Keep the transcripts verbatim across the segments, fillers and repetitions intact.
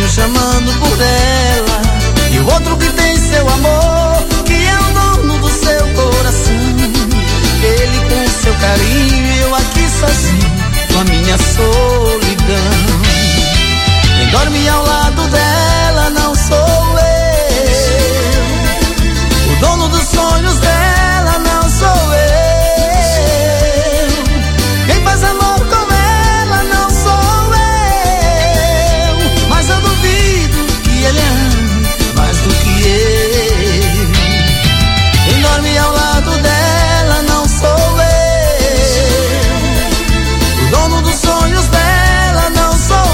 sozinho chamando por ela. E o outro que tem seu amor, que é o dono do seu coração. Ele com seu carinho e eu aqui sozinho com a minha solidão. Quem dorme ao lado dela não sou eu. O dono dos sonhos dela não sou eu. Quem faz amor com ela não sou eu. Mas eu duvido que ele ame mais do que eu. Quem dorme ao lado dela não sou eu. O dono dos sonhos dela não sou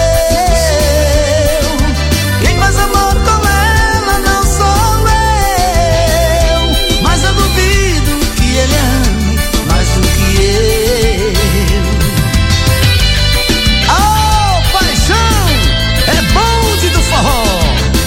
eu. Quem faz amor com ela não sou eu. Mas eu duvido que ele ame mais do que eu. Oh, paixão, é bonde do forró.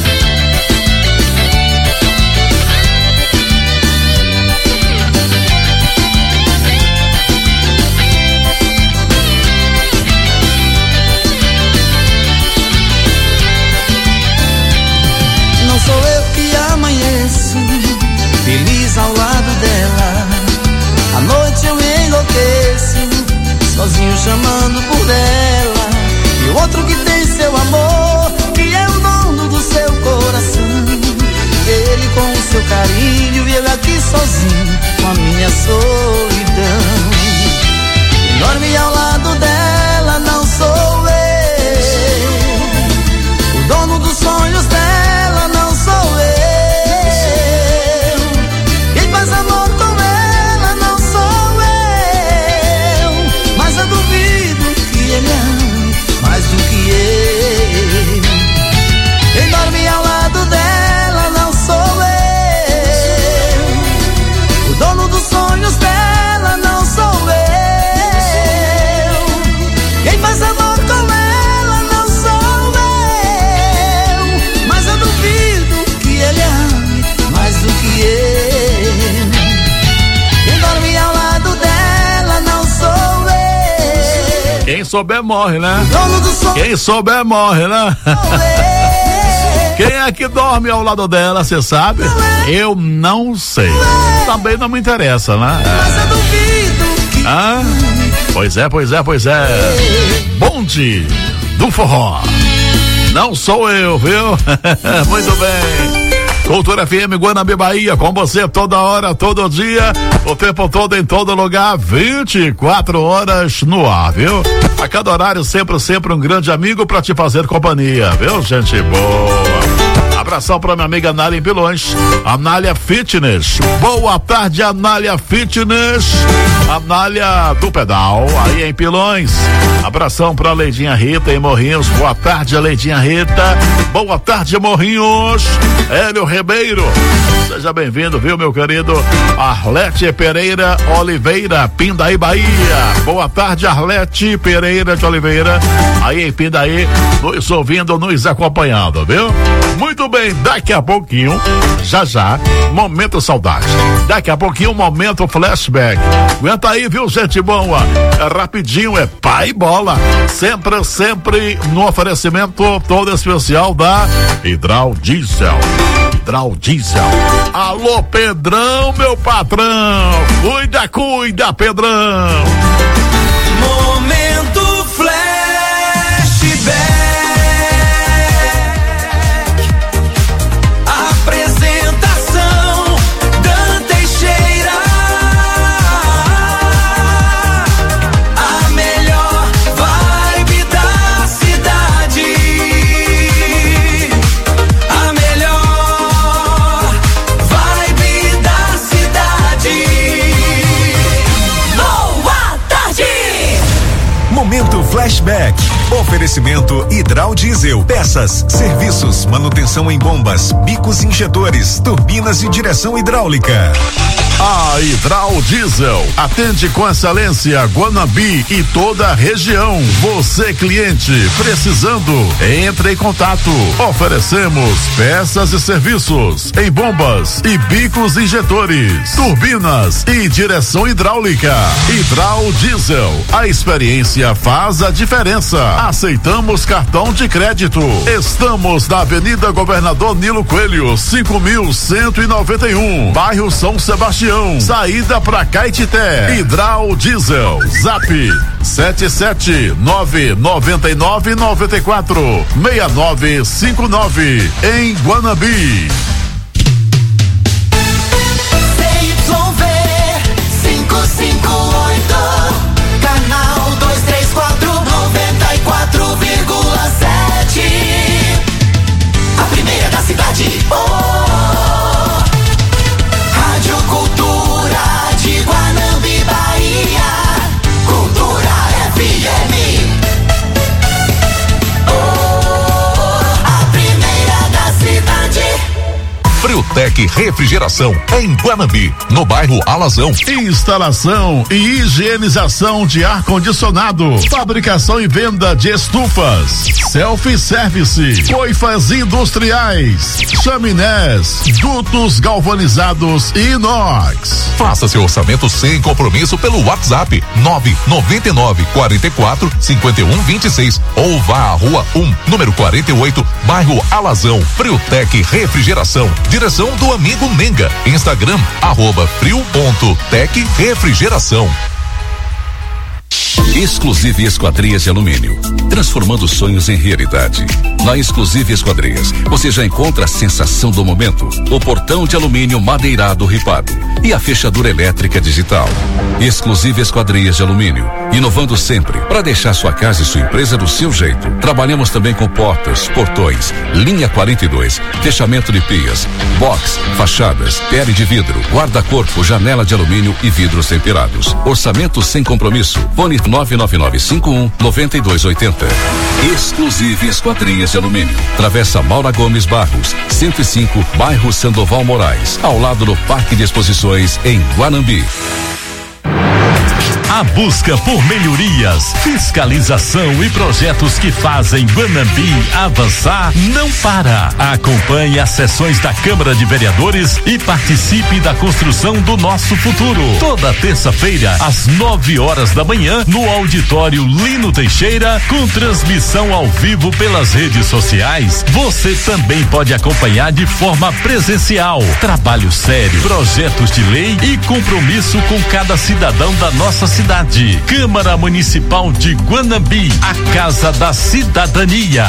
Não sou eu que amanheço feliz ao lado dela. À noite eu enlouqueço, sozinho chamando por ela. E o outro que tem seu amor, que é o dono do seu coração. Ele com o seu carinho e eu aqui sozinho com a minha solidão. Quem dorme ao lado dela não sou eu. O dono dos sonhos dela não sou eu. Quem faz amor com ela não sou eu. Mas eu duvido que ele ame mais do que eu. Quem dorme ao lado dela não sou eu. O dono dos sonhos dela não sou eu. Quem faz amor com ela não sou eu. Mas eu duvido que ele ame mais do que eu. Quem dorme ao lado dela não sou eu. Quem souber morre, né? Dono do sonho Quem souber morre, né? sou eu. Quem é que dorme ao lado dela, você sabe? Eu não sei. Também não me interessa, né? Mas eu duvido que Ah, pois é, pois é, pois é. Bonde do forró. Não sou eu, viu? Muito bem. Cultura F M Guanambi Bahia, com você toda hora, todo dia, o tempo todo, em todo lugar, vinte e quatro horas no ar, viu? A cada horário, sempre, sempre um grande amigo pra te fazer companhia, viu, gente boa? Abração pra minha amiga Anália em Pilões, Anália Fitness. Boa tarde, Anália Fitness. Anália do Pedal, aí em Pilões. Abração pra Leidinha Rita em Morrinhos. Boa tarde, Leidinha Rita. Boa tarde, Morrinhos. Hélio Ribeiro, seja bem-vindo, viu, meu querido? Arlete Pereira Oliveira, Pindaí, Bahia. Boa tarde, Arlete Pereira de Oliveira, aí em Pindaí, nos ouvindo, nos acompanhando, viu? Muito bem, daqui a pouquinho, já já, Momento Saudade. Daqui a pouquinho, Momento Flashback. Aguenta aí, viu, gente boa? É rapidinho, é pai bola. Sempre, sempre no oferecimento todo especial da Hidral Diesel. Hidral Diesel. Alô, Pedrão, meu patrão. Cuida, cuida, Pedrão. Momento Flashback. Apresentação Dan Teixeira. A melhor vibe da cidade. A melhor vibe da cidade. Boa tarde. Momento Flashback. Oferecimento Hidral Diesel. Peças, serviços, manutenção em bombas, bicos injetores, turbinas e direção hidráulica. A Hidral Diesel atende com excelência Guanambi e toda a região. Você cliente precisando, entre em contato. Oferecemos peças e serviços em bombas e bicos injetores, turbinas e direção hidráulica. Hidral Diesel, a experiência faz a diferença. Aceitamos cartão de crédito. Estamos na Avenida Governador Nilo Coelho, cinco mil cento e noventa e um, bairro São Sebastião, saída para Caetité. Hidral Diesel, Zap sete sete nove nove nove nove quatro seis nove cinco nove, em Guanambi. C Y V cinco cinco oito, canal duzentos e trinta e quatro, noventa e quatro vírgula sete. A primeira da cidade. Oh, Rádio Cultura de Guanambi, Bahia. Cultura F M. Oh, a primeira da cidade. Friutec Refrigeração, em Guanambi, no bairro Alazão. Instalação e higienização de ar-condicionado, fabricação e venda de estufas, self-service, coifas industriais, chaminés, dutos galvanizados e inox. Faça seu orçamento sem compromisso pelo WhatsApp nove nove nove quatro quatro cinco um dois seis ou vá à Rua um, número quarenta e oito, bairro Alazão. Friutec Refrigeração, direção do amigo Menga. Instagram, arroba frio ponto tec refrigeração. Exclusive Esquadrias de Alumínio, transformando sonhos em realidade. Na Exclusive Esquadrias, você já encontra a sensação do momento, o portão de alumínio madeirado ripado e a fechadura elétrica digital. Exclusive Esquadrias de Alumínio, inovando sempre para deixar sua casa e sua empresa do seu jeito. Trabalhamos também com portas, portões, linha quarenta e dois, fechamento de pias, box, fachadas, pele de vidro, guarda-corpo, janela de alumínio e vidros temperados. Orçamento sem compromisso. Fone nove nove nove cinco um nove dois oito zero. Exclusive Esquadrias de Alumínio. Travessa Maura Gomes Barros, cento e cinco, bairro Sandoval Moraes, ao lado do Parque de Exposições em Guanambi. A busca por melhorias, fiscalização e projetos que fazem Guanambi avançar não para. Acompanhe as sessões da Câmara de Vereadores e participe da construção do nosso futuro. Toda terça-feira, às nove horas da manhã, no auditório Lino Teixeira, com transmissão ao vivo pelas redes sociais. Você também pode acompanhar de forma presencial. Trabalho sério, projetos de lei e compromisso com cada cidadão da nossa cidade. Câmara Municipal de Guanambi, a Casa da Cidadania.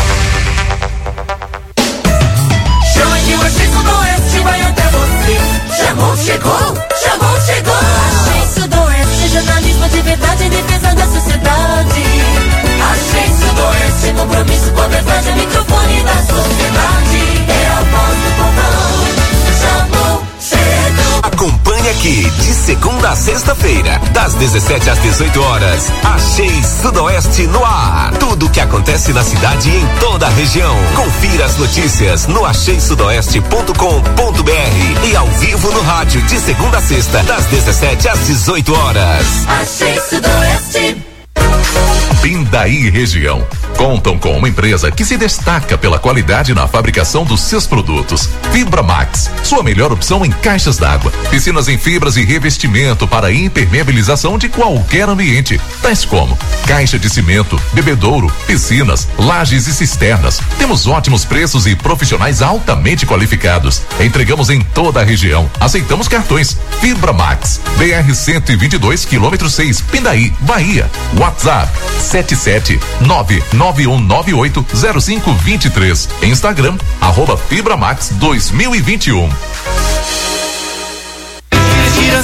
Chame o Axis Sudoeste, vai até você. Chamou, chegou, chamou, chegou. Axis Sudoeste, jornalismo de verdade em defesa da sociedade. Axis Sudoeste, compromisso com a verdade, é microfone da sociedade. É a voz do povão. Chamou, chegou. Acompanhe aqui, de segunda a sexta-feira, das dezessete às dezoito horas, Axis Sudoeste no ar. Tudo o que acontece na cidade e em toda a região. Confira as notícias no axis sudoeste ponto com ponto br e ao vivo no rádio, de segunda a sexta, das dezessete às dezoito horas. Axis Sudoeste. Pindaí Região contam com uma empresa que se destaca pela qualidade na fabricação dos seus produtos. Fibra Max, sua melhor opção em caixas d'água, piscinas em fibras e revestimento para impermeabilização de qualquer ambiente, tais como caixa de cimento, bebedouro, piscinas, lajes e cisternas. Temos ótimos preços e profissionais altamente qualificados. Entregamos em toda a região. Aceitamos cartões. Fibra Max, B R cento e vinte e dois, quilômetro seis, Pindaí, Bahia. WhatsApp sete sete nove nove um nove oito zero cinco dois três. Instagram, arroba Fibramax dois mil e vinte e um.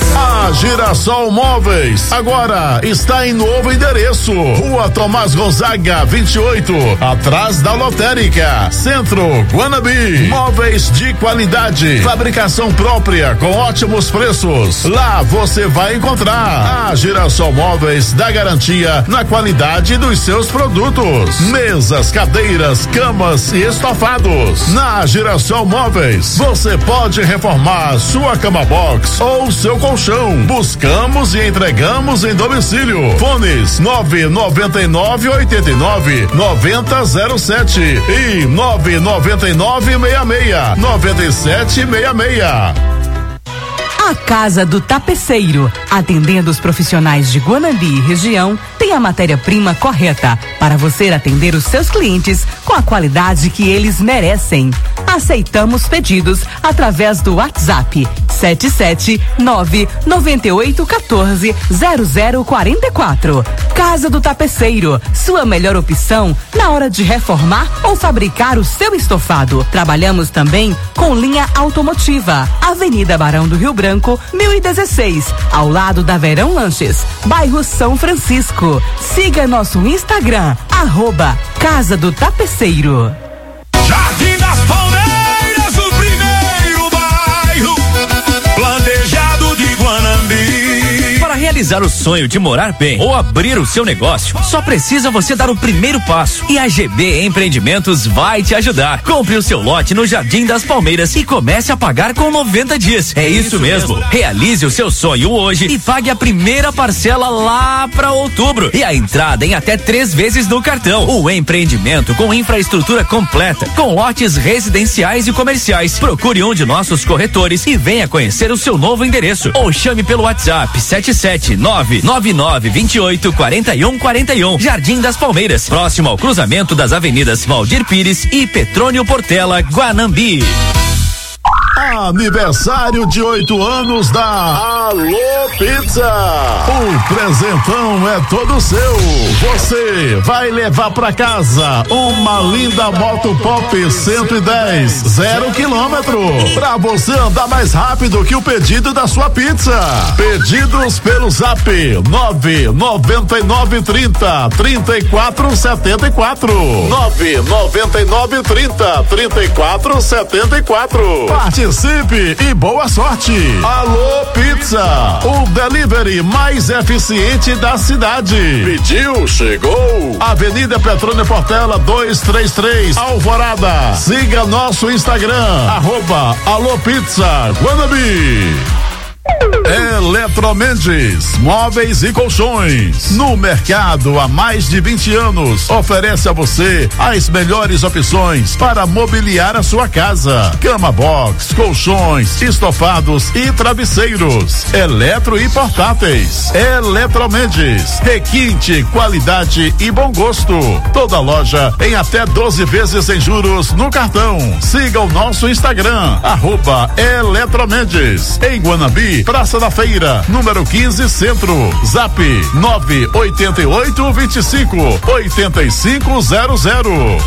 A Girassol Móveis agora está em novo endereço, Rua Tomás Gonzaga vinte e oito, atrás da Lotérica, Centro, Guanabi. Móveis de qualidade, fabricação própria com ótimos preços. Lá você vai encontrar. A Girassol Móveis dá garantia na qualidade dos seus produtos. Mesas, cadeiras, camas e estofados. Na Girassol Móveis você pode reformar sua cama box ou seu colchão. Buscamos e entregamos em domicílio. Fones nove nove nove oito nove nove zero zero sete e nove nove nove seis seis nove sete seis seis. A Casa do Tapeceiro, atendendo os profissionais de Guanambi e região, tem a matéria-prima correta para você atender os seus clientes com a qualidade que eles merecem. Aceitamos pedidos através do WhatsApp sete sete nove nove oito um quatro zero zero quatro quatro. Casa do Tapeceiro, sua melhor opção na hora de reformar ou fabricar o seu estofado. Trabalhamos também com linha automotiva. Avenida Barão do Rio Branco, mil e dezesseis, ao lado da Verão Lanches, bairro São Francisco. Siga nosso Instagram, arroba Casa do Tapeceiro. Jardim das Palmeiras, o primeiro bairro planejado de Guanambi. Para realizar o sonho de morar bem ou abrir o seu negócio, só precisa você dar o primeiro passo. E a G B Empreendimentos vai te ajudar. Compre o seu lote no Jardim das Palmeiras e comece a pagar com noventa dias. É isso, isso mesmo. mesmo. Realize o seu sonho hoje e pague a primeira parcela lá para outubro. E a entrada em até três vezes no cartão. O empreendimento com infraestrutura completa, com lotes residenciais e comerciais. Procure um de nossos corretores e venha conhecer o seu novo endereço. Ou chame pelo WhatsApp sete sete nove nove nove dois oito quatro um quatro um. Jardim das Palmeiras, próximo ao cruzamento das avenidas Valdir Pires e Petrônio Portela, Guanambi. Aniversário de oito anos da Alô Pizza. O presentão é todo seu. Você vai levar pra casa uma linda moto Pop cento e dez, zero quilômetro, pra você andar mais rápido que o pedido da sua pizza. Pedidos pelo Zap nove nove nove trinta, trinta e quatro setenta e quatro. nove nove nove trinta, trinta e quatro setenta e quatro. Participe e boa sorte. Alô Pizza, o delivery mais eficiente da cidade. Pediu, chegou. Avenida Petrônio Portela duzentos e trinta e três, Alvorada. Siga nosso Instagram, arroba Alô Pizza Guanambi. Eletromendes, móveis e colchões. No mercado há mais de vinte anos, oferece a você as melhores opções para mobiliar a sua casa: cama box, colchões, estofados e travesseiros, eletro e portáteis. Eletromendes, requinte, qualidade e bom gosto. Toda loja em até doze vezes sem juros no cartão. Siga o nosso Instagram, arroba Eletromendes. Em Guanambi, Praça da Feira, número quinze, Centro. Zap nove oito oito, vinte e cinco, oitenta e cinco zero zero.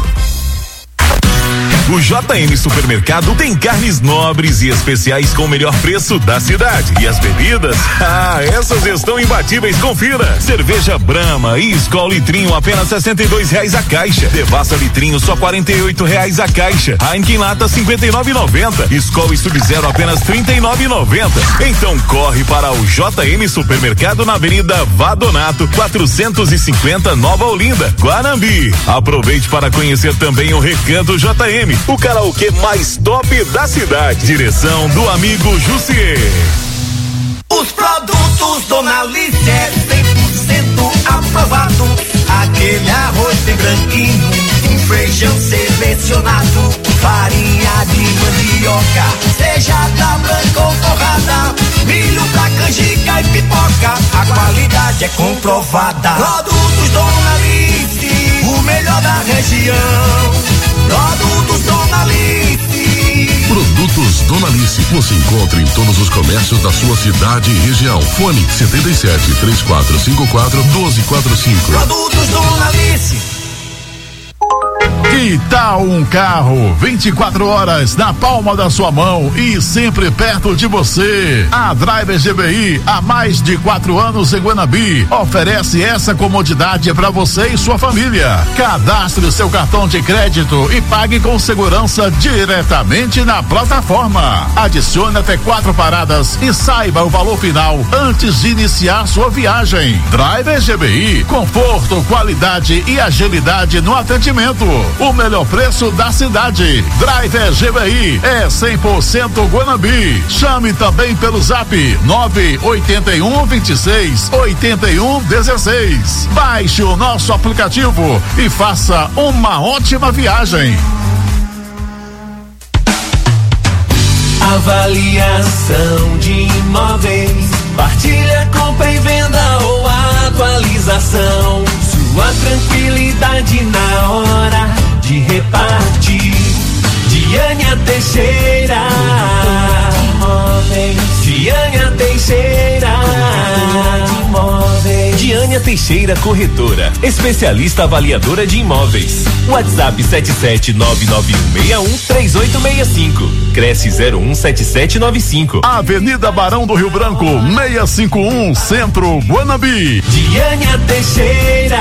O J M Supermercado tem carnes nobres e especiais com o melhor preço da cidade. E as bebidas? Ah, essas estão imbatíveis, confira. Cerveja Brahma e Skol Litrinho apenas sessenta e dois reais a caixa. Devassa Litrinho só quarenta e oito reais a caixa. Heineken Lata cinquenta e nove e noventa. Skol e Sub-Zero apenas trinta e nove e noventa. Então corre para o J M Supermercado na Avenida Vadonato quatrocentos e cinquenta, Nova Olinda, Guanambi. Aproveite para conhecer também o Recanto J M, o karaokê mais top da cidade. Direção do amigo Jussier. Os produtos Dona Alice é cem por cento aprovado. Aquele arroz bem branquinho, um feijão selecionado, farinha de mandioca, seja da branca ou torrada, milho pra canjica e pipoca, a qualidade é comprovada. Produtos Dona Alice, o melhor da região. Produtos Dona Alice. Produtos Dona Alice você encontra em todos os comércios da sua cidade e região. Fone setenta e sete, três quatro cinco quatro, doze quarenta e cinco. Produtos Dona Alice. Que tal um carro vinte e quatro horas na palma da sua mão e sempre perto de você? A Driver G B I, há mais de quatro anos em Guanabi, oferece essa comodidade para você e sua família. Cadastre seu cartão de crédito e pague com segurança diretamente na plataforma. Adicione até quatro paradas e saiba o valor final antes de iniciar sua viagem. Driver G B I, conforto, qualidade e agilidade no atendimento. O melhor preço da cidade. Driver G B I é cem por cento Guanabi. Chame também pelo zap nove oito um, vinte e seis, oitenta e um, dezesseis. Baixe o nosso aplicativo e faça uma ótima viagem. Avaliação de imóveis, partilha, compra e venda ou atualização. Sua tranquilidade na hora de repartir. Diânia Teixeira, Diânia Teixeira, Diânia Teixeira Corretora, especialista avaliadora de imóveis. WhatsApp sete sete nove nove um seis um três oito seis cinco. Cresce zero um sete sete nove cinco. Avenida Barão do Rio Branco, seiscentos e cinquenta e um, Centro, Guanabi. Diânia Teixeira.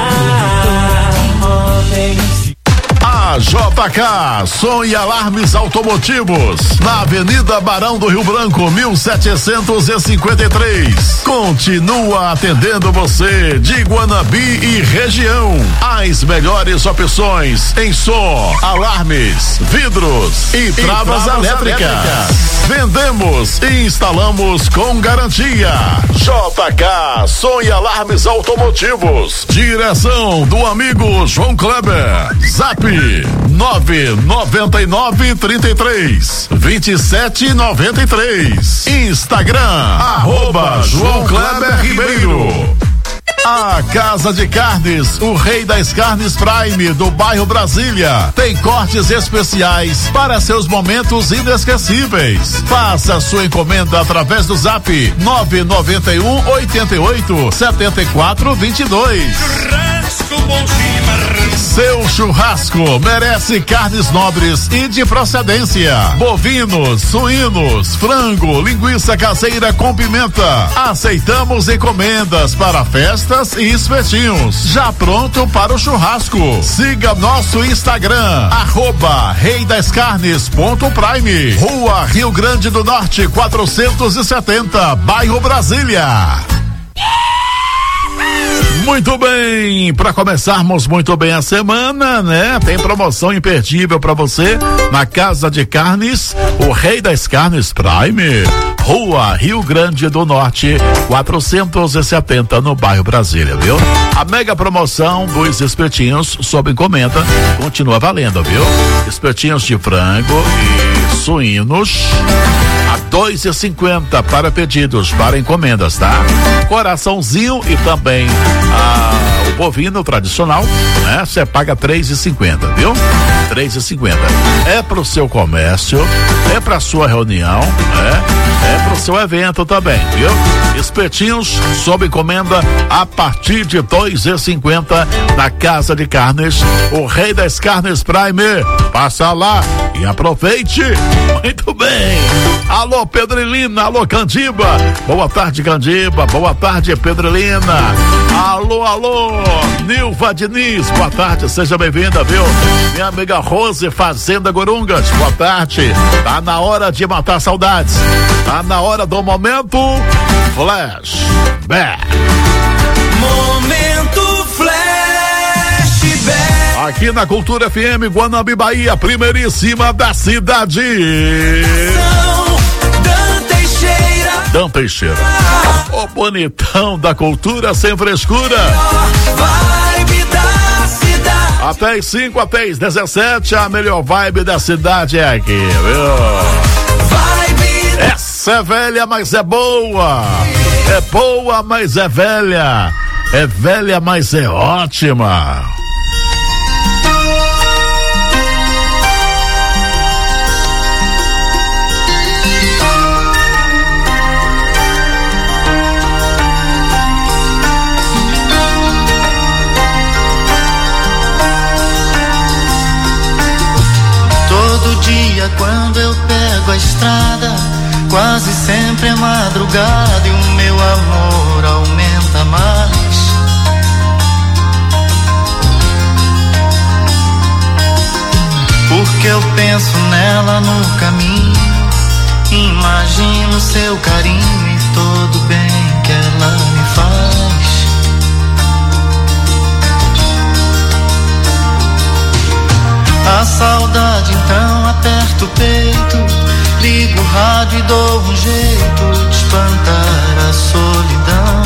A J K Som e Alarmes Automotivos, na Avenida Barão do Rio Branco, mil setecentos e cinquenta e três. Continua atendendo você de Guanabi e região. As melhores opções em som, alarmes, vidros e, e travas, travas elétricas. elétricas. Vendemos e instalamos com garantia. J K Som e Alarmes Automotivos. Direção do amigo João Kleber. Zap nove nove nove, trinta e três, vinte e sete, noventa e três. Instagram, arroba João Kleber Ribeiro. A Casa de Carnes, o Rei das Carnes Prime, do bairro Brasília, tem cortes especiais para seus momentos inesquecíveis. Faça sua encomenda através do zap nove nove um, oito oito, sete quatro dois dois. Seu churrasco merece carnes nobres e de procedência. Bovinos, suínos, frango, linguiça caseira com pimenta. Aceitamos encomendas para festas e espetinhos. Já pronto para o churrasco. Siga nosso Instagram, arroba Rei das Carnes ponto Prime. Rua Rio Grande do Norte, quatrocentos e setenta, bairro Brasília. Muito bem, para começarmos muito bem a semana, né? Tem promoção imperdível para você na Casa de Carnes, o Rei das Carnes Prime, Rua Rio Grande do Norte, quatrocentos e setenta, no bairro Brasília, viu? A mega promoção dos espetinhos sob encomenda continua valendo, viu? Espetinhos de frango e suínos a dois e cinquenta para pedidos, para encomendas, tá? Coraçãozinho e também ah, o bovino tradicional, né? Você paga três e cinquenta, viu? três e cinquenta. É pro seu comércio, é pra sua reunião, né? É pro seu evento também, viu? Espetinhos sob encomenda a partir de dois e cinquenta na Casa de Carnes, o Rei das Carnes Prime. Passa lá e aproveite. Muito bem. Alô, Pedrelina, alô, Candiba. Boa tarde, Candiba. Boa tarde, Pedrelina. Alô, alô, Nilva Diniz. Boa tarde, seja bem-vinda, viu? Minha amiga Rose, Fazenda Gorungas. Boa tarde. Tá na hora de matar saudades. Tá na hora do momento Flashback. Momento Flashback. Aqui na Cultura F M Guanabi, Bahia, primeiríssima da cidade. Dan Teixeira. Dan Teixeira. O bonitão da cultura sem frescura. Vibe da cidade. Até as cinco, até as dezessete, a melhor vibe da cidade é aqui, viu? Vibe. Essa é velha, mas é boa. É boa, mas é velha. É velha, mas é ótima. dia quando eu pego a estrada, quase sempre é madrugada e o meu amor aumenta mais. Porque eu penso nela no caminho, imagino seu carinho e todo bem que ela me faz. A saudade então aperta o peito, ligo o rádio e dou um jeito de espantar a solidão.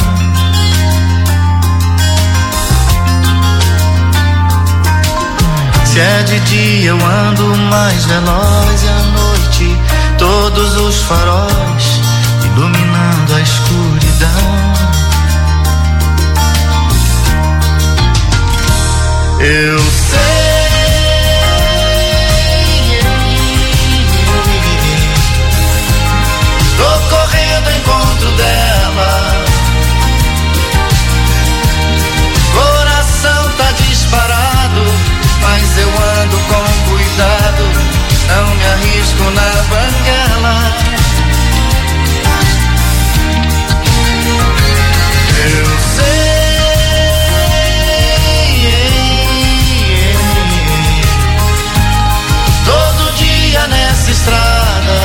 Se é de dia eu ando mais veloz e à noite todos os faróis iluminando a escuridão. Eu sei, tô correndo ao encontro dela, coração tá disparado, mas eu ando com cuidado, não me arrisco na banguela. Eu sei, todo dia nessa estrada,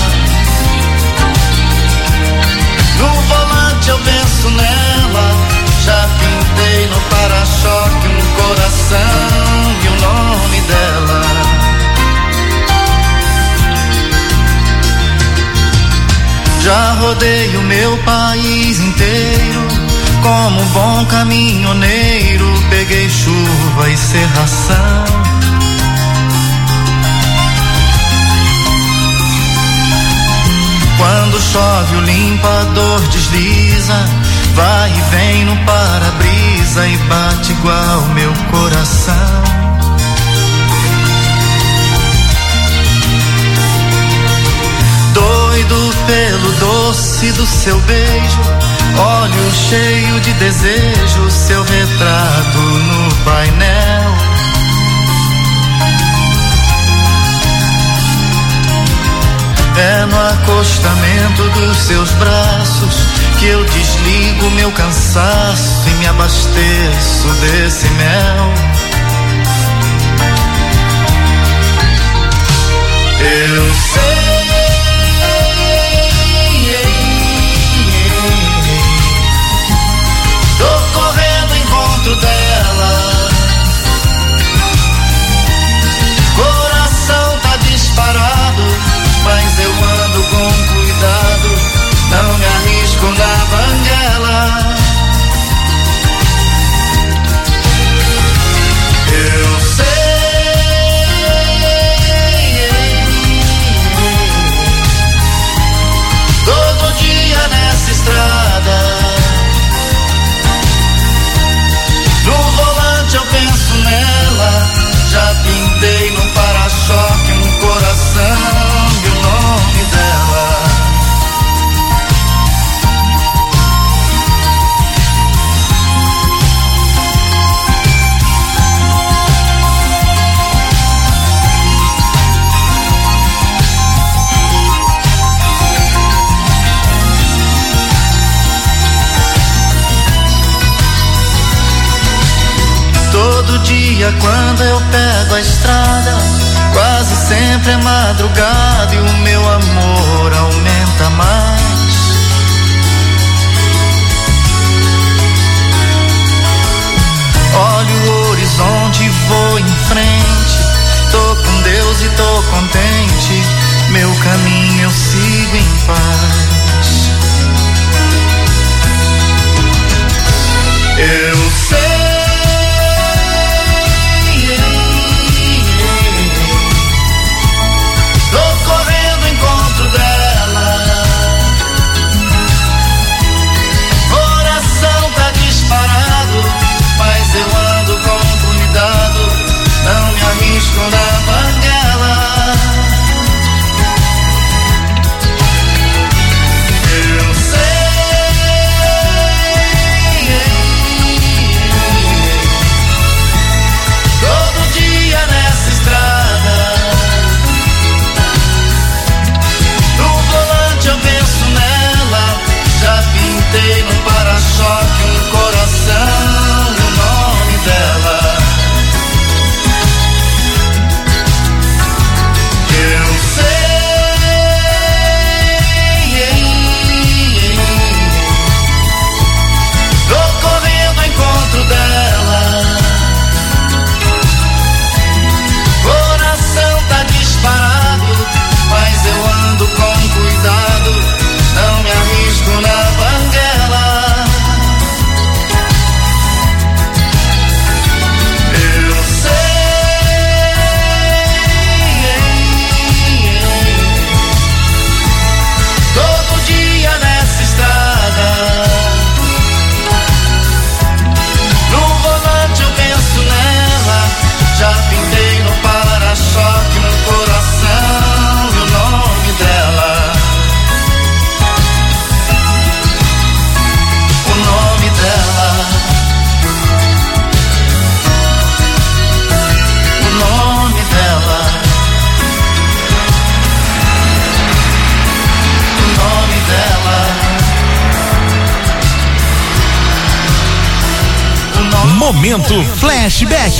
no volante eu penso nela, já pintei no para-choque um coração e o nome dela. Já rodei o meu país inteiro, como um bom caminhoneiro, peguei chuva e cerração. Quando chove o limpador desliza, vai e vem no para-brisa e bate igual meu coração. Doido pelo doce do seu beijo, olho cheio de desejo, seu retrato no painel. É no acostamento dos seus braços que eu desligo meu cansaço e me abasteço desse mel. Eu sei, tô correndo ao encontro dela, coração tá disparado, mas eu ando com cuidado, não me arrisco na banguela. Eu sei, todo dia nessa estrada, no volante eu penso nela, já pintei no para-choque um coração e o nome dela. Todo dia quando eu pego a estrada, quase sempre é madrugada e o meu amor aumenta mais. Olho o horizonte e vou em frente, tô com Deus e tô contente, meu caminho eu sigo em paz. Eu sei, mas eu ando com cuidado, não me arrisco na banguela. Eu Momento Flashback.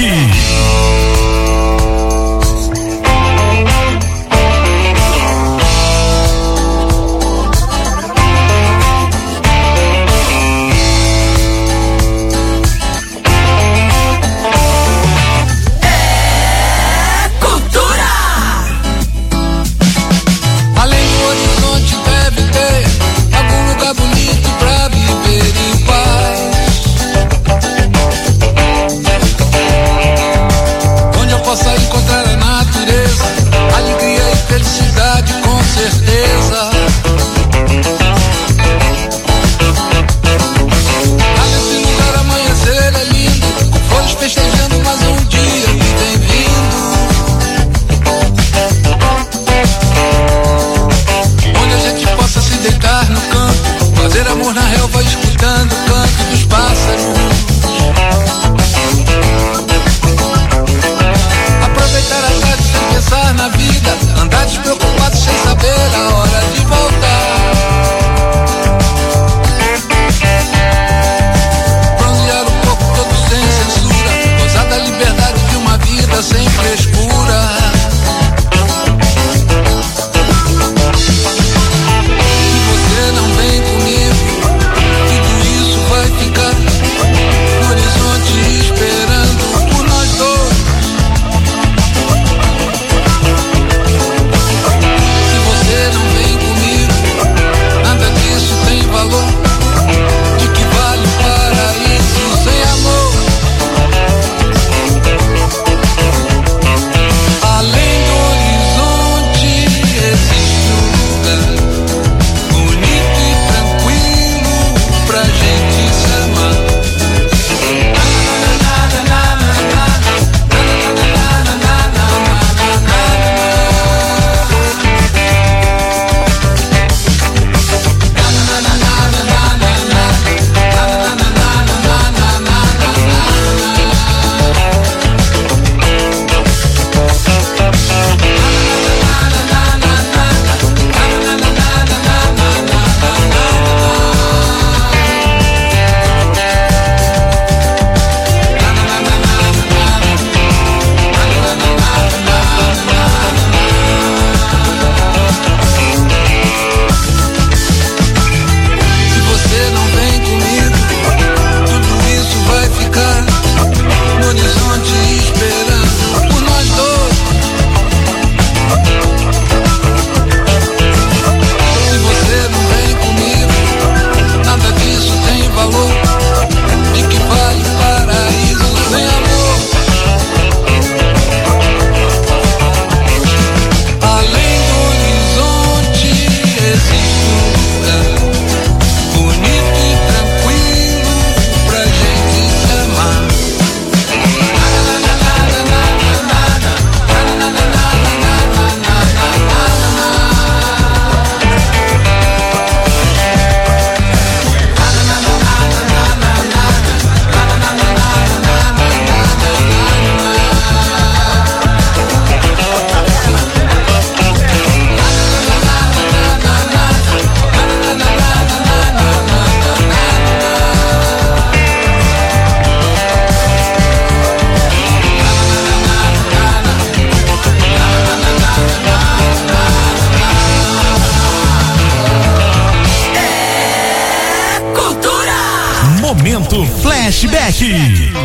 Flashback.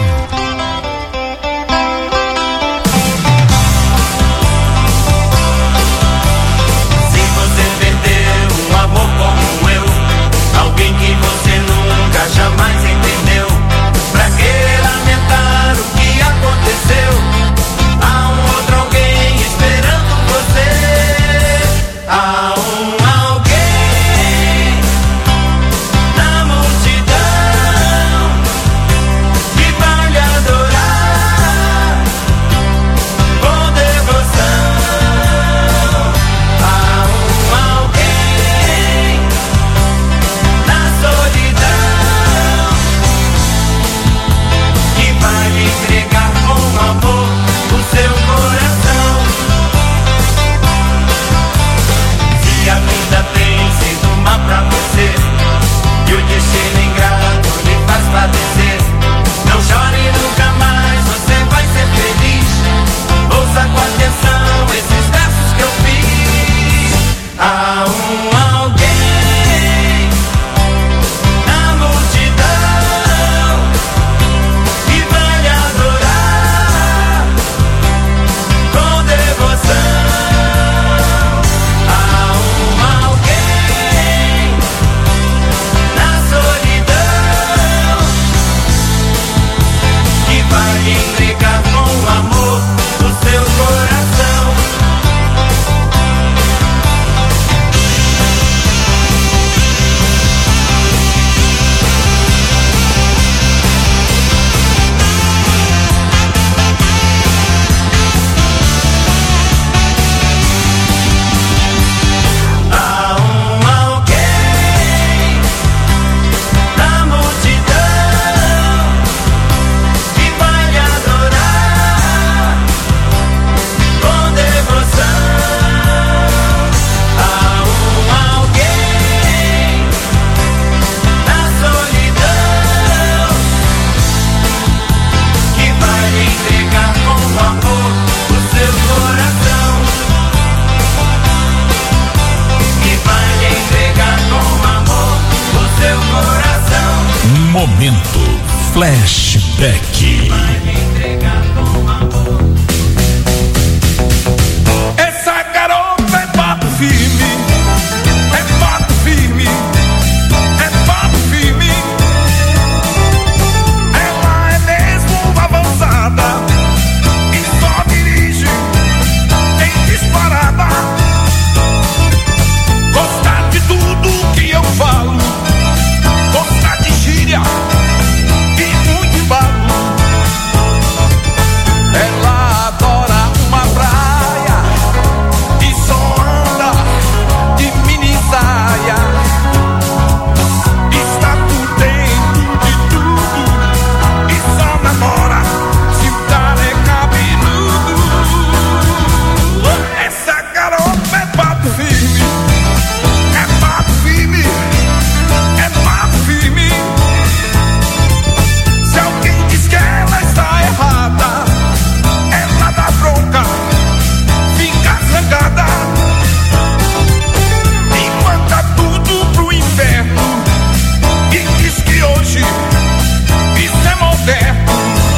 Que Flashback. Essa garota é papo firme, é papo firme, é papo firme. Ela é mesmo avançada e só dirige em disparada. Gosta de tudo que eu falo, gosta de gíria e muito embalo. Ela adora uma praia e só anda de mini saia. Está por dentro de tudo e só namora se o cara é cabeludo. Essa garota é papo firme, é papo firme, é papo firme. Se alguém diz que ela está errada, ela dá bronca, fica zangada e manda tudo pro inferno. E diz que hoje isso é moderno.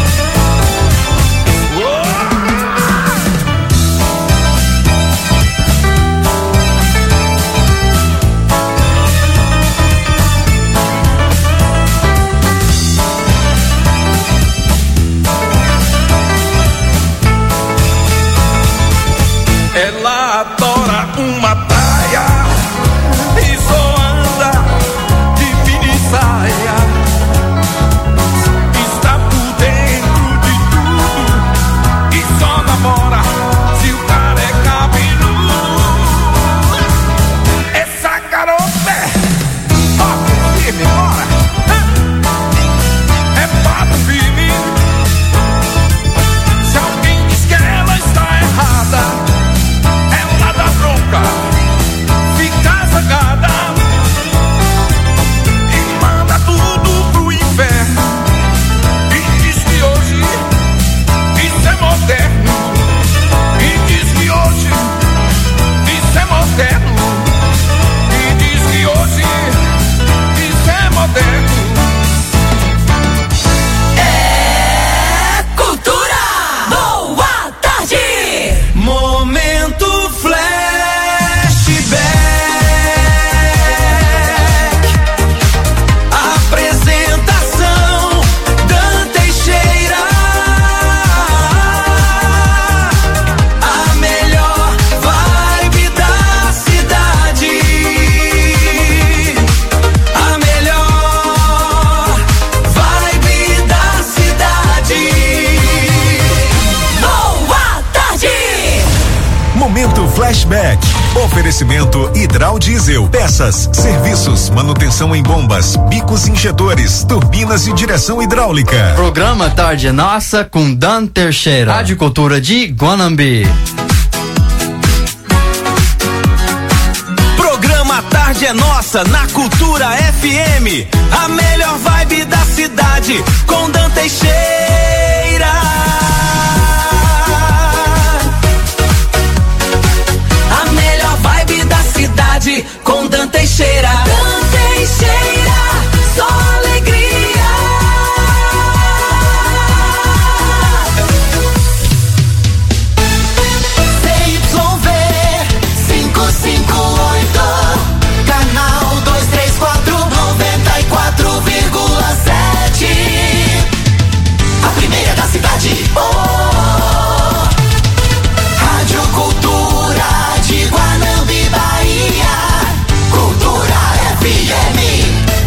Ela adora uma praia e só anda de mini saia. Está por dentro de tudo e só namora se o cara é cabeludo. Essa garota é papo firme, bora! É papo firme. Se alguém diz que ela está errada, ela dá bronca, fica zangada e manda tudo pro inferno. E diz que hoje isso é moderno. E diz que hoje isso é moderno. E diz que hoje isso é moderno. É cultura. Boa tarde. Momento flashback. Apresentação Dan Teixeira. A melhor vibe da cidade. A melhor vibe da cidade. Boa tarde. Momento Flashback. Oferecimento Hidral Diesel. Peças, serviços, manutenção em bombas, bicos injetores, turbinas e direção hidráulica. Programa Tarde é Nossa com Dan Teixeira. Rádio Cultura de Guanambi. Programa Tarde é Nossa na Cultura F M. A melhor vibe da cidade com Dan Teixeira. A melhor vibe da cidade com Dan Teixeira. Dan Teixeira, só alegria. C Y V quinhentos e cinquenta e oito, canal duzentos e trinta e quatro, noventa e quatro vírgula sete. A primeira da cidade. Oh, Rádio Cultura de Guanambi, Bahia. Cultura F M.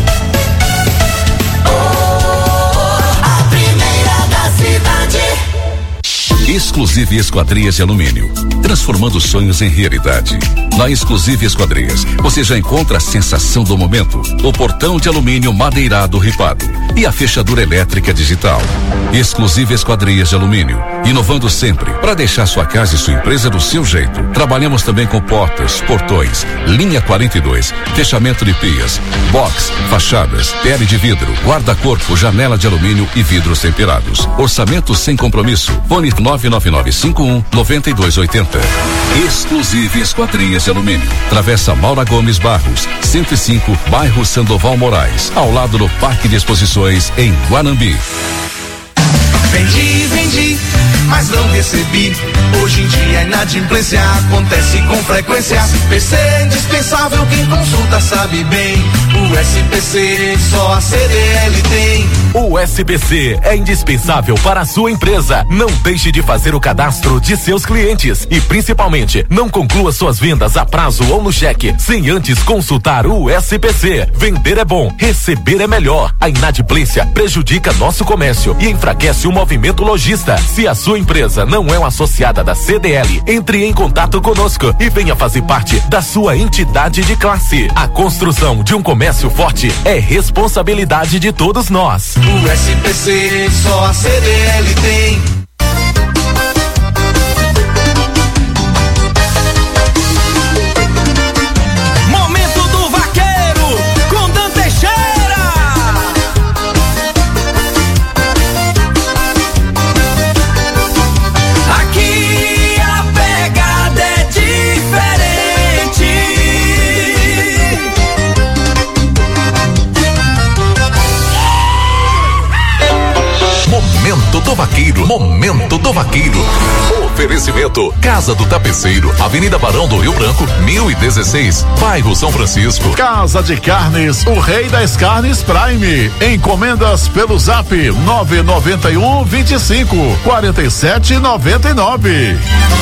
Oh, a primeira da cidade. Exclusive Esquadrias de Alumínio, transformando sonhos em realidade. Na Exclusive Esquadrias, você já encontra a sensação do momento, o portão de alumínio madeirado ripado e a fechadura elétrica digital. Exclusive Esquadrias de Alumínio, inovando sempre para deixar sua casa e sua empresa do seu jeito. Trabalhamos também com portas, portões, linha quarenta e dois, fechamento de pias, box, fachadas, pele de vidro, guarda-corpo, janela de alumínio e vidros temperados. Orçamento sem compromisso. Fone nove nove nove nove cinco um, nove dois oito zero. Exclusive Esquadrias de Alumínio. Travessa Maura Gomes Barros, cento e cinco, bairro Sandoval Moraes, ao lado do Parque de Exposições em Guanambi. Vendi, vendi, mas não recebi. Hoje em dia a inadimplência acontece com frequência. S P C é indispensável, quem consulta sabe bem. O S P C só a C D L tem. O S P C é indispensável para a sua empresa. Não deixe de fazer o cadastro de seus clientes e, principalmente, não conclua suas vendas a prazo ou no cheque sem antes consultar o S P C. Vender é bom, receber é melhor. A inadimplência prejudica nosso comércio e enfraquece o movimento lojista. Se a sua empresa não é uma associada da C D L, entre em contato conosco e venha fazer parte da sua entidade de classe. A construção de um comércio forte é responsabilidade de todos nós. O S P C só a C D L tem. Momento do Vaqueiro com Dan Teixeira. Aqui a pegada é diferente. Momento do Vaqueiro, Momento do Vaqueiro. Oferecimento Casa do Tapeceiro, Avenida Barão do Rio Branco, mil e dezesseis, bairro São Francisco. Casa de Carnes, o rei das carnes Prime. Encomendas pelo Zap nove nove um, vinte e cinco, quarenta e sete, noventa e nove.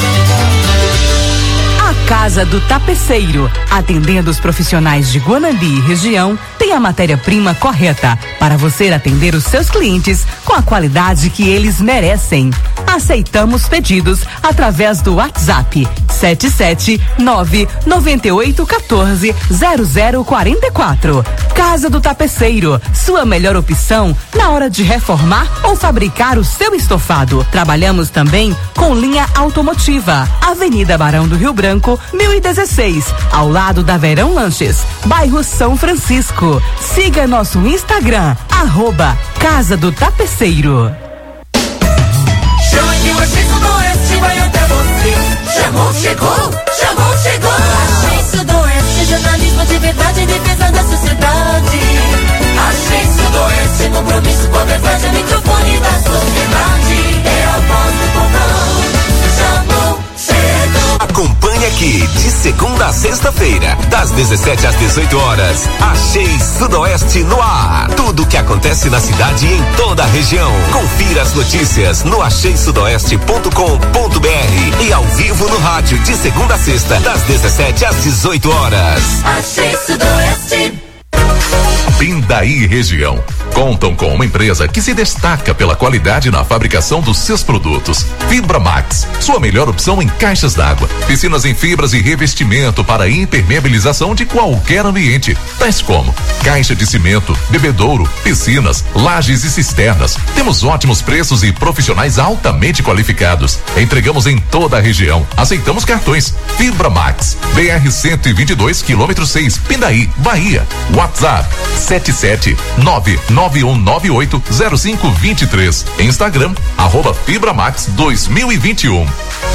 A Casa do Tapeceiro, atendendo os profissionais de Guanambi e região, tem a matéria-prima correta para você atender os seus clientes com a qualidade que eles merecem. Aceitamos pedidos através do WhatsApp sete sete nove nove oito um quatro zero zero quatro quatro. Casa do Tapeceiro, sua melhor opção na hora de reformar ou fabricar o seu estofado. Trabalhamos também com linha automotiva. Avenida Barão do Rio Branco, mil e dezesseis, ao lado da Verão Lanches, bairro São Francisco. Siga nosso Instagram, arroba Casa do Tapeceiro. Chama que o Axis Sudoeste vai até você. Chamou, chegou, chamou, chegou. Axis Sudoeste, jornalismo de verdade em defesa da sociedade. Axis Sudoeste, compromisso com a verdade, é microfone da sociedade. É a voz do povão. Chamou, chegou. Acompanhe aqui, de segunda a sexta-feira, das dezessete às dezoito horas, Axis Sudoeste no ar. Tudo o que acontece na cidade e em toda a região. Confira as notícias no axis sudoeste ponto com ponto br e ao vivo no rádio, de segunda a sexta, das dezessete às dezoito horas. Axis Sudoeste. Pindaí Região. Contam com uma empresa que se destaca pela qualidade na fabricação dos seus produtos. Fibra Max, sua melhor opção em caixas d'água, piscinas em fibras e revestimento para impermeabilização de qualquer ambiente, tais como caixa de cimento, bebedouro, piscinas, lajes e cisternas. Temos ótimos preços e profissionais altamente qualificados. Entregamos em toda a região. Aceitamos cartões. Fibra Max, B R cento e vinte e dois, quilômetro seis, Pindaí, Bahia. WhatsApp sete sete nove nove um nove oito zero cinco dois três. Instagram, arroba Fibramax dois mil e vinte e um.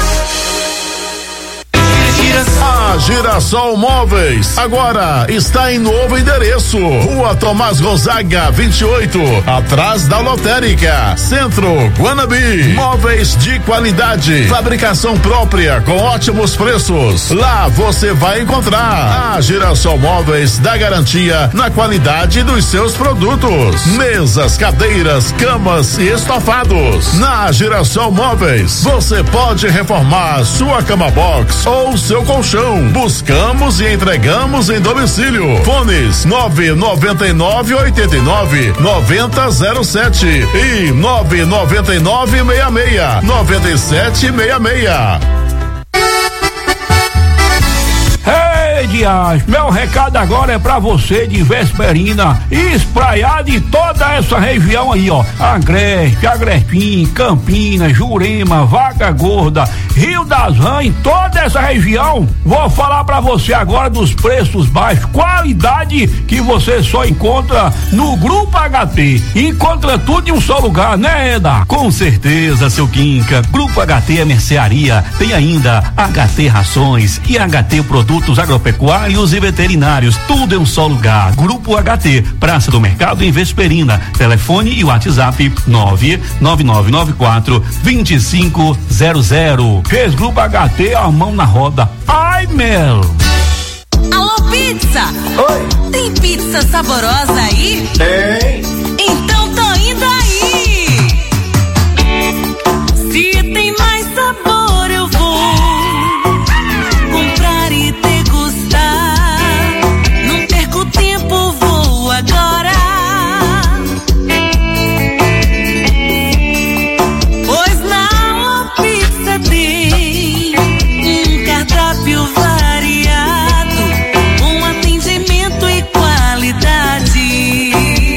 A Girassol Móveis agora está em novo endereço. Rua Tomás Gonzaga, vinte e oito, atrás da Lotérica, Centro, Guanambi. Móveis de qualidade, fabricação própria com ótimos preços. Lá você vai encontrar. A Girassol Móveis dá garantia na qualidade dos seus produtos. Mesas, cadeiras, camas e estofados. Na Girassol Móveis você pode reformar sua cama box ou seu colchão. Buscamos e entregamos em domicílio. Fones nove nove nove oito nove nove zero zero sete e nove nove nove seis seis nove sete seis seis. Ei, Dias, meu recado agora é pra você de Vesperina e espraiar de toda essa região aí, ó. Agreste, Agrespim, Campinas, Jurema, Vaca Gorda, Rio das Rãs, em toda essa região. Vou falar pra você agora dos preços baixos, qualidade que você só encontra no Grupo H T. Encontra tudo em um só lugar, né, Eda? Com certeza, seu Quinca. Grupo H T é mercearia. Tem ainda H T Rações e H T Produtos Agropecuários e Veterinários. Tudo em um só lugar. Grupo H T, Praça do Mercado em Vesperina. Telefone e WhatsApp nove nove nove nove quatro dois cinco zero zero. Fez Grupo H T, a mão na roda. Ai, Mel! Alô, pizza! Oi! Tem pizza saborosa aí? Tem! Então tô indo aí! Se tem mais sabor, eu vou comprar e degustar. Não perco tempo, vou agora. Pois na Alô Pizza tem um cardápio variado, um atendimento e qualidade.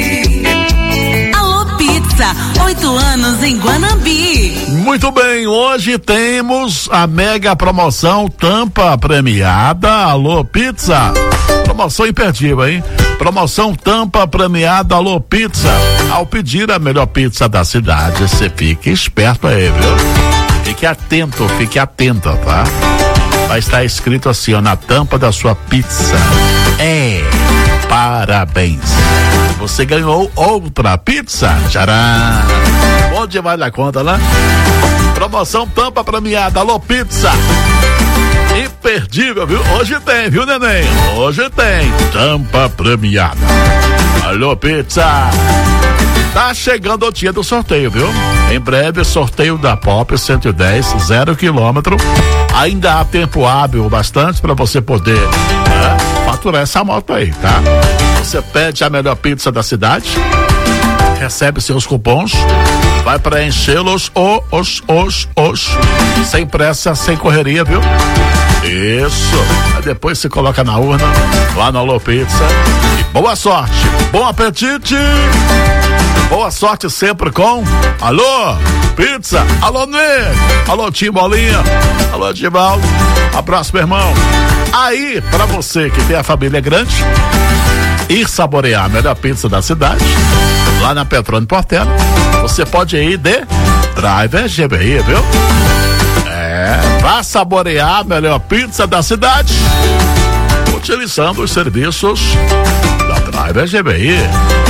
Alô Pizza, oito anos em Guanambi. Muito bem, hoje temos a mega promoção Tampa Premiada Alô Pizza. Promoção imperdível, hein? Promoção Tampa Premiada Alô Pizza. Ao pedir a melhor pizza da cidade, você fica esperto aí, viu? Fique atento, fique atenta, tá? Vai estar escrito assim, ó, na tampa da sua pizza. É, parabéns. Você ganhou outra pizza. Tcharam! Bom demais da conta, né? Promoção Tampa Premiada Alô Pizza. Imperdível, viu? Hoje tem, viu, neném? Hoje tem Tampa Premiada Alô Pizza. Tá chegando o dia do sorteio, viu? Em breve, sorteio da Pop cento e dez, zero quilômetro. Ainda há tempo hábil bastante para você poder, né, faturar essa moto aí, tá? Você pede a melhor pizza da cidade, recebe seus cupons, vai preenchê-los, oh, os, os, os, sem pressa, sem correria, viu? Isso. Aí depois se coloca na urna, lá na Alô Pizza. E boa sorte, bom apetite. Boa sorte sempre com Alô Pizza, alô Nê, alô Tim Bolinha, alô Divaldo, abraço, meu irmão. Aí, pra você que tem a família grande, ir saborear a melhor pizza da cidade, lá na Petrone Portela, você pode ir de Driver G B I, viu? É, pra saborear a melhor pizza da cidade, utilizando os serviços da Driver G B I.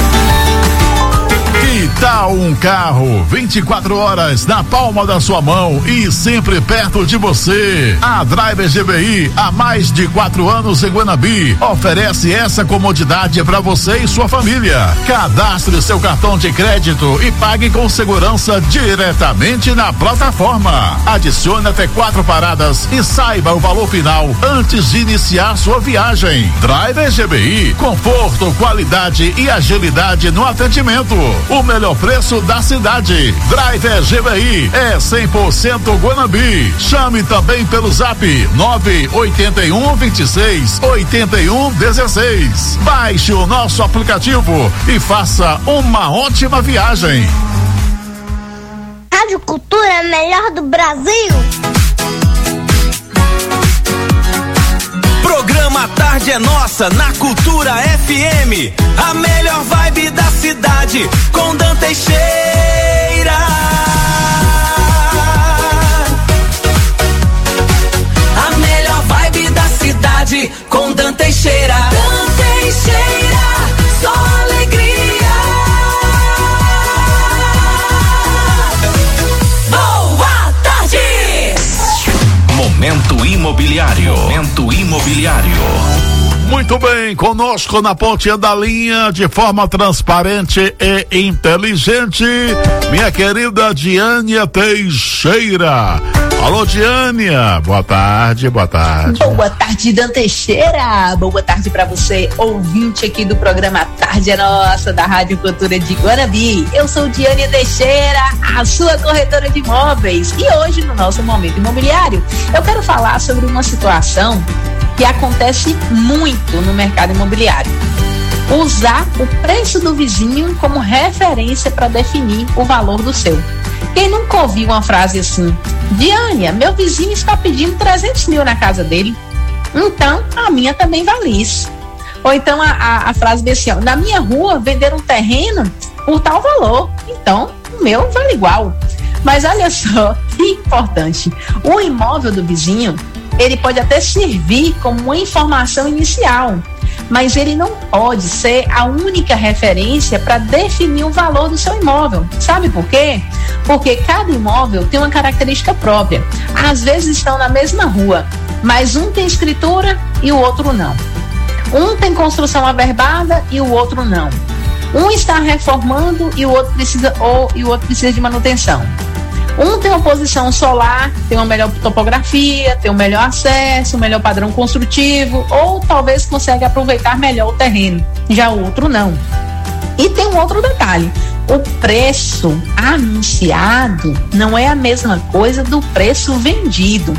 Que tal um carro vinte e quatro horas na palma da sua mão e sempre perto de você? A Driver G B I, há mais de quatro anos em Guanambi, oferece essa comodidade para você e sua família. Cadastre seu cartão de crédito e pague com segurança diretamente na plataforma. Adicione até quatro paradas e saiba o valor final antes de iniciar sua viagem. Driver G B I, conforto, qualidade e agilidade no atendimento. O melhor preço da cidade. Driver G B I é cem por cento Guanambi. Chame também pelo zap nove oito um, vinte e seis, oitenta e um, dezesseis. Baixe o nosso aplicativo e faça uma ótima viagem. Rádio Cultura é a melhor do Brasil. Programa Tarde é Nossa na Cultura F M. A melhor vibe da cidade com Dan Teixeira. A melhor vibe da cidade com Dan Teixeira. Dan Teixeira, só alegria. Boa tarde. Momento Imobiliário. Momento Imobiliário. Muito bem, conosco na pontinha da linha, de forma transparente e inteligente, minha querida Diânia Teixeira. Alô, Diânia, boa tarde, boa tarde. Boa tarde, Dan Teixeira. Boa tarde pra você, ouvinte aqui do programa Tarde é Nossa, da Rádio Cultura de Guanambi. Eu sou Diânia Teixeira, a sua corretora de imóveis. E hoje, no nosso Momento Imobiliário, eu quero falar sobre uma situação que acontece muito no mercado imobiliário. Usar o preço do vizinho como referência para definir o valor do seu. Quem nunca ouviu uma frase assim: Diânia, meu vizinho está pedindo trezentos mil na casa dele, então a minha também vale isso. Ou então a, a, a frase bem assim: ó, na minha rua venderam um terreno por tal valor, então o meu vale igual. Mas olha só que importante, o imóvel do vizinho, ele pode até servir como uma informação inicial, mas ele não pode ser a única referência para definir o valor do seu imóvel. Sabe por quê? Porque cada imóvel tem uma característica própria. Às vezes estão na mesma rua, mas um tem escritura e o outro não. Um tem construção averbada e o outro não. Um está reformando e o outro precisa, ou, e o outro precisa de manutenção. Um tem uma posição solar, tem uma melhor topografia, tem um melhor acesso, um melhor padrão construtivo, ou talvez consegue aproveitar melhor o terreno. Já o outro não. E tem um outro detalhe: o preço anunciado não é a mesma coisa do preço vendido.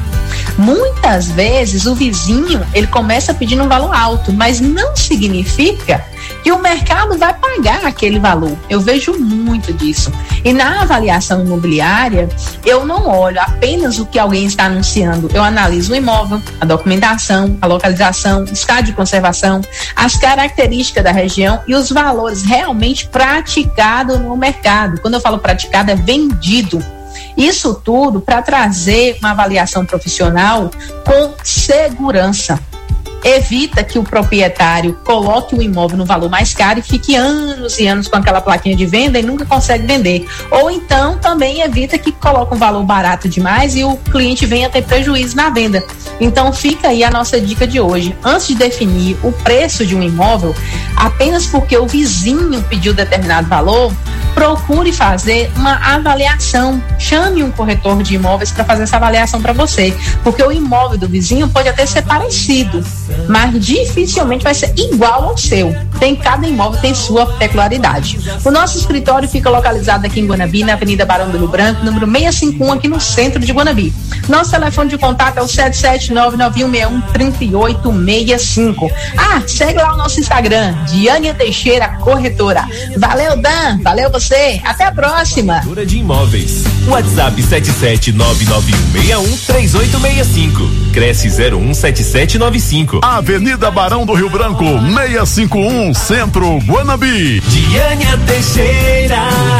Muitas vezes o vizinho, ele começa pedindo um valor alto, mas não significa que o mercado vai pagar aquele valor. Eu vejo muito disso. E na avaliação imobiliária, eu não olho apenas o que alguém está anunciando. Eu analiso o imóvel, a documentação, a localização, o estado de conservação, as características da região e os valores realmente praticados no mercado. Quando eu falo praticado, é vendido. Isso tudo para trazer uma avaliação profissional com segurança. Evita que o proprietário coloque o imóvel no valor mais caro e fique anos e anos com aquela plaquinha de venda e nunca consegue vender. Ou então também evita que coloque um valor barato demais e o cliente venha ter prejuízo na venda. Então fica aí a nossa dica de hoje. Antes de definir o preço de um imóvel, apenas porque o vizinho pediu determinado valor, procure fazer uma avaliação. Chame um corretor de imóveis para fazer essa avaliação para você, porque o imóvel do vizinho pode até ser parecido, mas dificilmente vai ser igual ao seu. Tem, cada imóvel tem sua peculiaridade. O nosso escritório fica localizado aqui em Guanabi, na Avenida Barão do Rio Branco, número seiscentos e cinquenta e um, aqui no centro de Guanabi. Nosso telefone de contato é o sete sete nove nove um seis um três oito seis cinco. Ah, segue lá o nosso Instagram, Diânia Teixeira Corretora. Valeu, Dan, valeu você, até a próxima. Corretora de Imóveis. WhatsApp sete sete nove nove um seis um três oito seis cinco. Cresce zero um sete sete nove cinco. Avenida Barão do Rio Branco, seiscentos e cinquenta e um, Centro, Guanabi. Diânia Teixeira.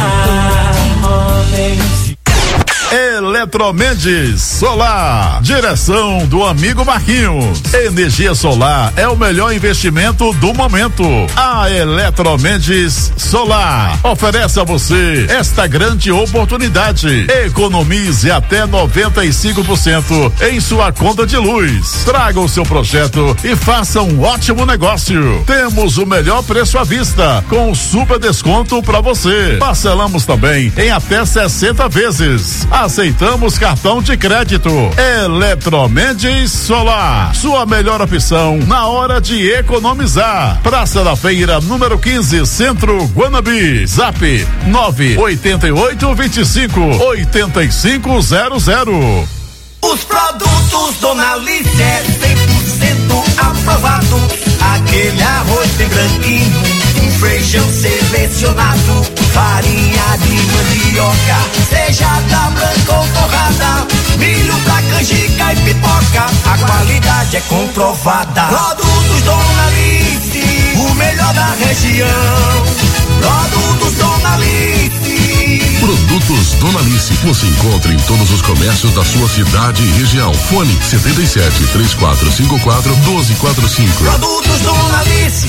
Eletromendes Solar, direção do amigo Marquinhos. Energia solar é o melhor investimento do momento. A Eletromendes Solar oferece a você esta grande oportunidade. Economize até noventa e cinco por cento em sua conta de luz. Traga o seu projeto e faça um ótimo negócio. Temos o melhor preço à vista, com super desconto para você. Parcelamos também em até sessenta vezes. Aceitamos cartão de crédito. Eletromendes Solar, sua melhor opção na hora de economizar. Praça da Feira, número quinze, Centro, Guanabi. Zap nove oito oito, vinte e cinco, oitenta e cinco zero zero. Os produtos Dona Alice é cem por cento aprovado. Aquele arroz bem branquinho, um feijão selecionado, farinha de mandioca, seja da branca ou torrada, milho pra canjica e pipoca, a qualidade é comprovada. Produtos Dona Alice, o melhor da região. Produtos Dona Alice. Produtos Dona Alice, você encontra em todos os comércios da sua cidade e região. Fone setenta e sete, três quatro cinco quatro, um dois quatro cinco. Produtos Dona Alice.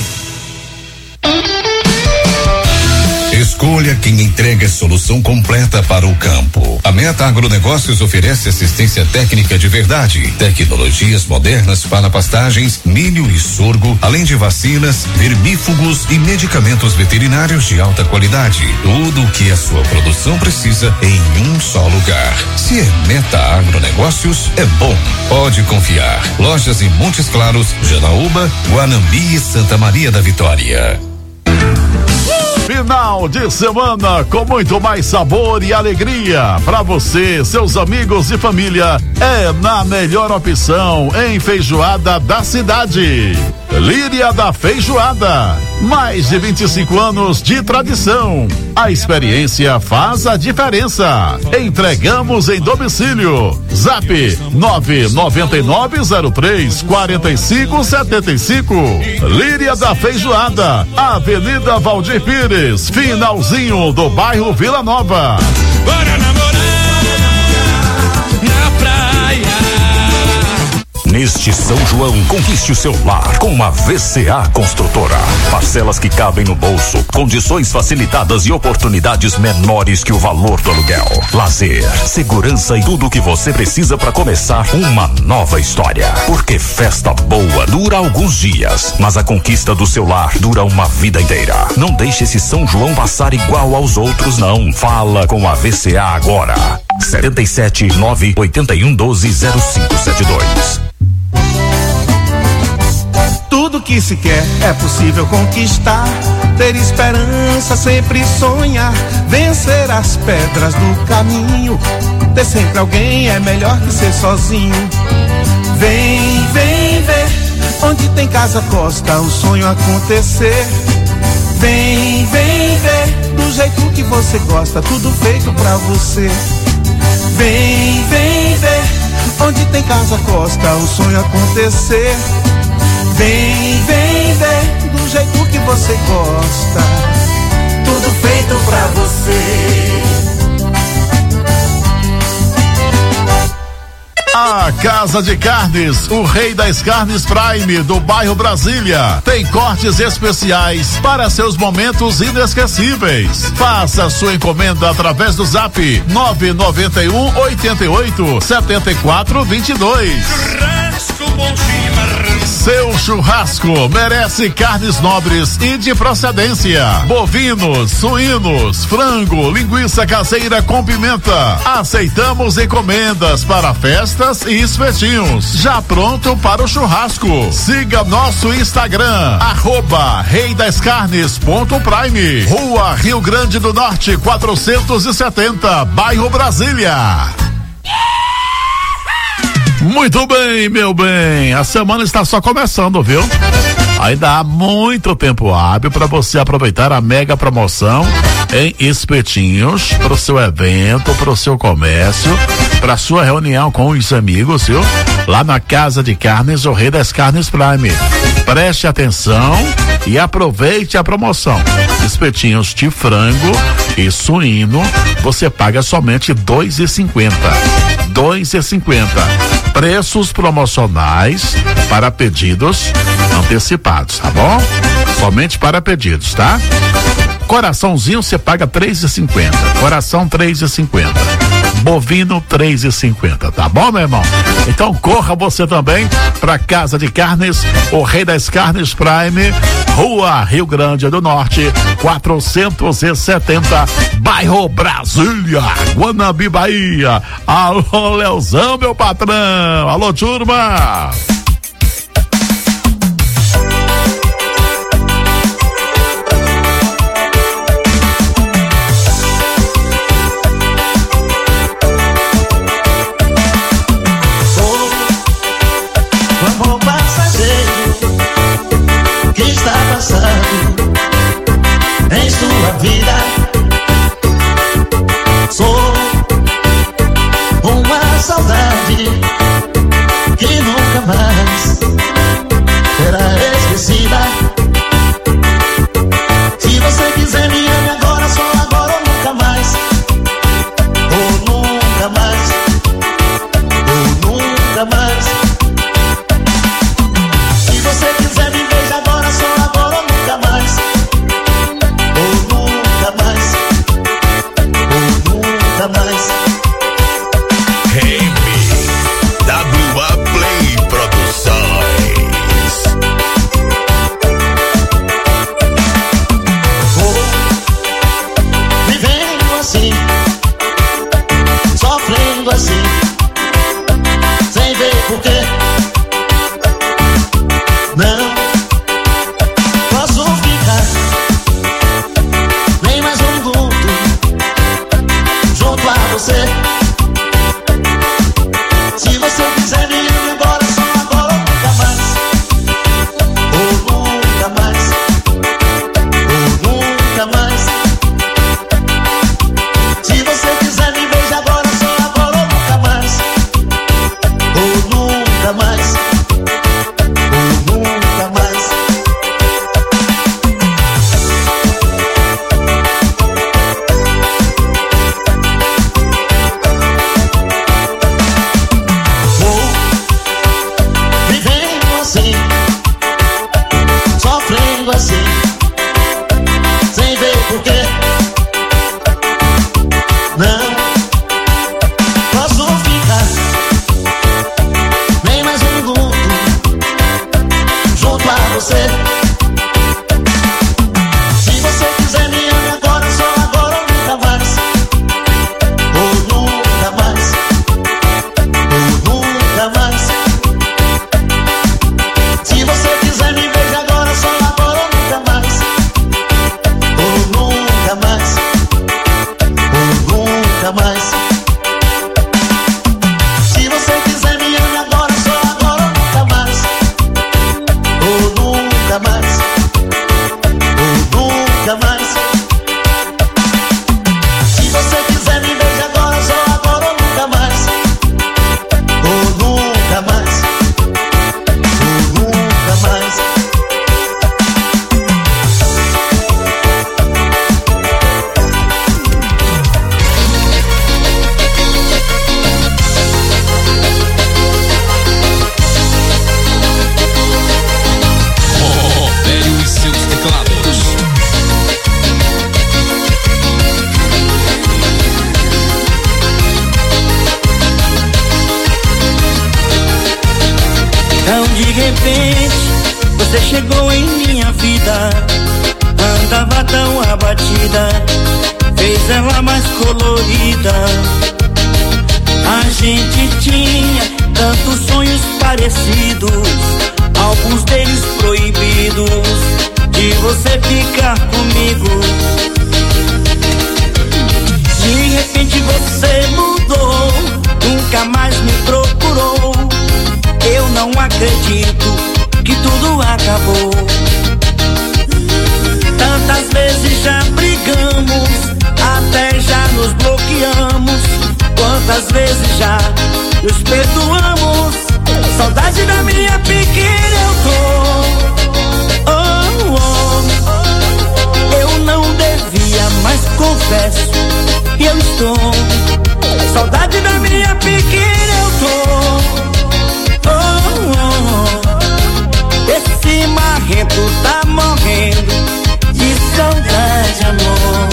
Escolha quem entrega solução completa para o campo. A Meta Agronegócios oferece assistência técnica de verdade, tecnologias modernas para pastagens, milho e sorgo, além de vacinas, vermífugos e medicamentos veterinários de alta qualidade. Tudo o que a sua produção precisa em um só lugar. Se é Meta Agronegócios, é bom. Pode confiar. Lojas em Montes Claros, Janaúba, Guanambi e Santa Maria da Vitória. Uh! Final de semana com muito mais sabor e alegria para você, seus amigos e família. É na melhor opção em feijoada da cidade. Líria da Feijoada. Mais de vinte e cinco anos de tradição. A experiência faz a diferença. Entregamos em domicílio. Zap nove nove nove zero três quatro cinco sete cinco. Líria da Feijoada, Avenida Valdir Pires, finalzinho do bairro Vila Nova. Bora namorar na praia. Neste São João, conquiste o seu lar com a V C A Construtora. Parcelas que cabem no bolso, condições facilitadas e oportunidades menores que o valor do aluguel. Lazer, segurança e tudo o que você precisa para começar uma nova história. Porque festa boa dura alguns dias, mas a conquista do seu lar dura uma vida inteira. Não deixe esse São João passar igual aos outros, não. Fala com a V C A agora. setenta e sete, nove oito um, doze, zero cinco sete dois. Tudo que se quer é possível conquistar. Ter esperança, sempre sonhar. Vencer as pedras do caminho. Ter sempre alguém é melhor que ser sozinho. Vem, vem ver onde tem casa costa o sonho acontecer. Vem, vem ver do jeito que você gosta, tudo feito pra você. Vem, vem ver onde tem casa costa o sonho acontecer. Vem, vem ver do jeito que você gosta, tudo feito pra você. A Casa de Carnes, o rei das carnes Prime do bairro Brasília, tem cortes especiais para seus momentos inesquecíveis. Faça sua encomenda através do Zap nove nove um, oito oito, sete quatro dois dois. Seu churrasco merece carnes nobres e de procedência. Bovinos, suínos, frango, linguiça caseira com pimenta. Aceitamos encomendas para festas e espetinhos. Já pronto para o churrasco. Siga nosso Instagram, arroba rei das carnes ponto prime. Rua Rio Grande do Norte, quatrocentos e setenta, bairro Brasília. Muito bem, meu bem, a semana está só começando, viu? Ainda há muito tempo hábil para você aproveitar a mega promoção em espetinhos para o seu evento, para o seu comércio, para sua reunião com os amigos, viu? Lá na Casa de Carnes, o rei das carnes Prime. Preste atenção e aproveite a promoção. Espetinhos de frango e suíno, você paga somente dois e cinquenta. dois e cinquenta. Preços promocionais para pedidos antecipados, tá bom? Somente para pedidos, tá? Coraçãozinho você paga três e cinquenta. Coração três e cinquenta. Bovino três e cinquenta, tá bom, meu irmão? Então corra você também pra Casa de Carnes, o rei das carnes Prime, Rua Rio Grande do Norte, quatrocentos e setenta, bairro Brasília, Guanabi, Bahia. Alô, Leozão, meu patrão. Alô, turma. Em sua vida sou uma saudade que nunca mais nunca mais. Se você quiser me ame agora, só agora ou nunca mais. Ou nunca mais. Ou nunca mais. Se você quiser me beija agora, só agora ou nunca mais. Ou nunca mais. Ou nunca mais. Velho e seus teclados. Então de repente você chegou em minha vida. Andava tão abatida, fez ela mais colorida. A gente tinha tantos sonhos parecidos, alguns deles proibidos, de você ficar comigo. De repente você mudou, nunca mais me procurou. Eu não acredito que tudo acabou. Tantas vezes já brigamos, até já nos bloqueamos. Quantas vezes já nos perdoamos. Saudade da minha pequena eu tô. Oh, oh. Eu não devia, mas confesso que eu estou. Saudade da minha pequena eu tô. Oh, oh. Esse marrento tá morrendo de saudade, amor.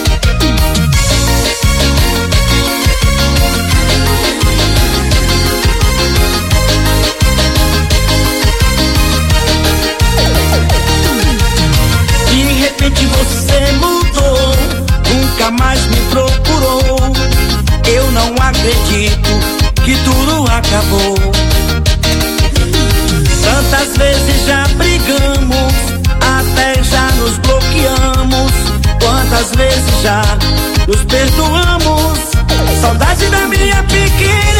De repente você mudou, nunca mais me procurou. Eu não acredito que tudo acabou. Tantas vezes já brigamos, até já nos bloqueamos. Quantas vezes já nos perdoamos. Saudade da minha pequena